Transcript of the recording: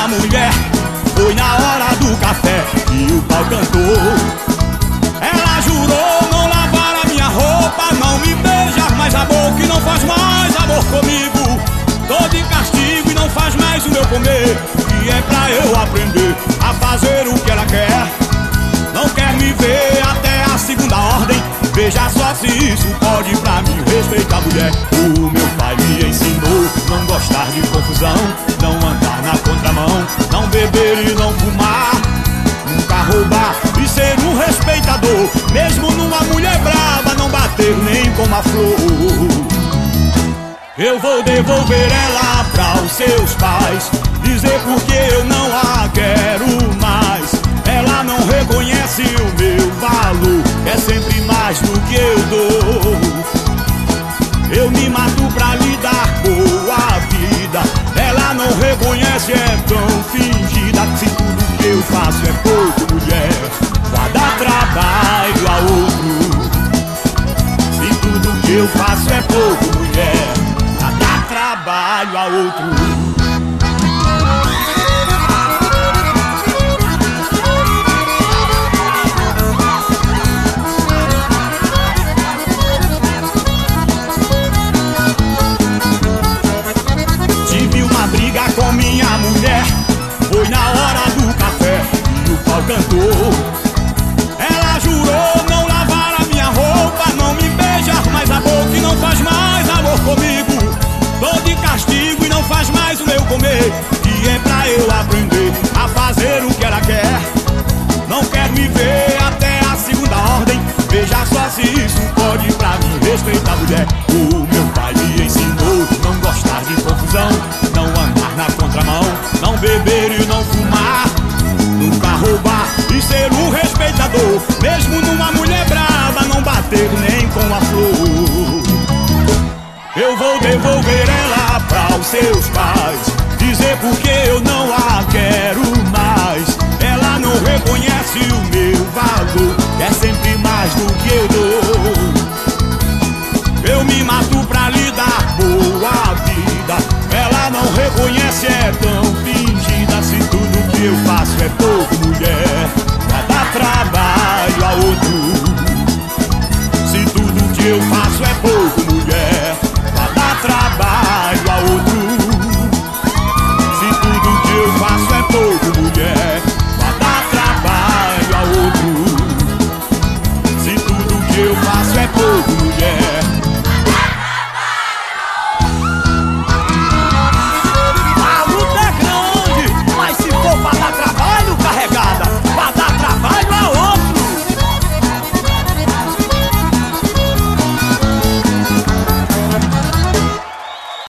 minha mulher. Foi na hora do café que o pau cantou. Ela jurou não lavar a minha roupa, não me beijar mais a boca e não faz mais amor comigo. Tô de castigo e não faz mais o meu comer, e é pra eu aprender a fazer o que ela quer. Não quer me ver até a segunda ordem. Veja só se isso pode pra mim respeitar a mulher. O meu pai me ensinou não gostar de confusão, não andar na contramão, não beber e não fumar, nunca roubar e ser um respeitador. Mesmo numa mulher brava, não bater nem com uma flor. Eu vou devolver ela pra os seus pais, dizer porque eu não a quero mais. Ela não reconhece o meu valor, é sempre mais do que eu dou. Eu me mato pra lhe dar boa vida. Ela não reconhece, é tão fingida. Se tudo que eu faço é pouco, mulher, vai dar trabalho a outro. Se tudo que eu faço é pouco, mulher, vai dar trabalho a outro. Briga com minha mulher, foi na hora do café e o pau cantou. Ela jurou não lavar a minha roupa, não me beijar mais a boca e não faz mais amor comigo. Tô de castigo e não faz mais o meu comer, e é pra eu aprender a fazer o que ela quer. Não quer me ver até a segunda ordem. Veja só se isso pode pra mim respeitar a mulher. O meu pai me ensinou não gostar de confusão, não andar na contramão, não beber e não fumar, nunca roubar e ser um respeitador. Mesmo numa mulher brava, não bater nem com a flor. Eu vou devolver ela pra os seus pais, dizer porque eu não a quero mais. Ela não reconhece o meu valor, é sempre mais do que eu dou. Eu me mato pra lhe dar boa vida. Ela não reconhece, é tão fingida. Se tudo que eu faço é pouco, mulher, vai dar trabalho a outro. Se tudo que eu faço é pouco, mulher, vai dar trabalho a outro. Se tudo que eu faço é pouco, mulher, vai dar trabalho a outro. Se tudo que eu faço é pouco,